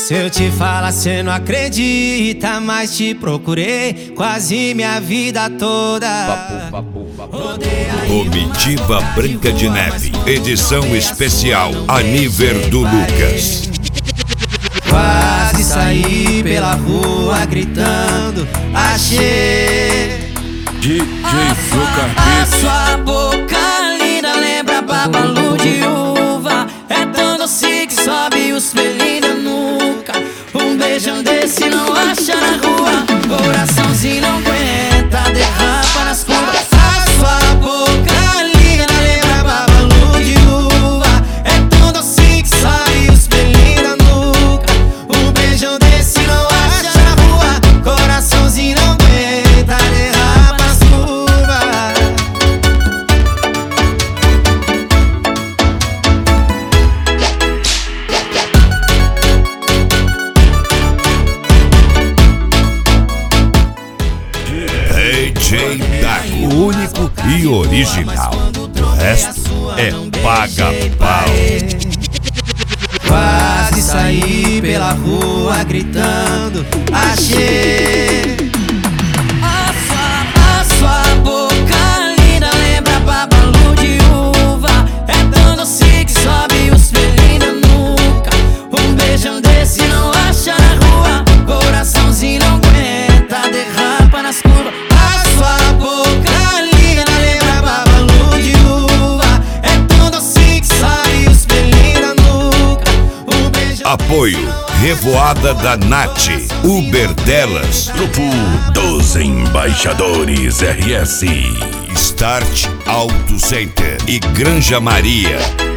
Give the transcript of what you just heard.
Se eu te falar, cê não acredita, mas te procurei quase minha vida toda. Comitiva Branca de Neve, edição especial Aniver do Lucas. Quase saí pela rua gritando, achei DJ a sua boca linda lembra babalu de uva. É tão doce que sobe os pelinhos da nuca. Um beijão desse não acha na rua. Coraçãozinho não aguenta, derrapa nas curvas. A sua boca linda lembra babalu de uva. É tão doce que sobe os pelinhos da nuca. Um beijão desse não acha na rua. Coraçãozinho não aguenta, derrapa nas curvas. DJ Dago, único e original. O resto é paga-pau. Quase saí pela rua gritando, achei a sua boca linda lembra babalu de uva. É tão doce que sobe os pelinhos da nuca. Um beijão desse não acha na rua. Coraçãozinho não aguenta, derrapa nas curvas. A sua boca linda lembra babalu de uva. É tão doce que sobe os pelinhos da nuca. Um beijão. Apoio Revoada da Nath, Uber delas, Grupo dos Embaixadores RS, Start Auto Center e Granja Maria.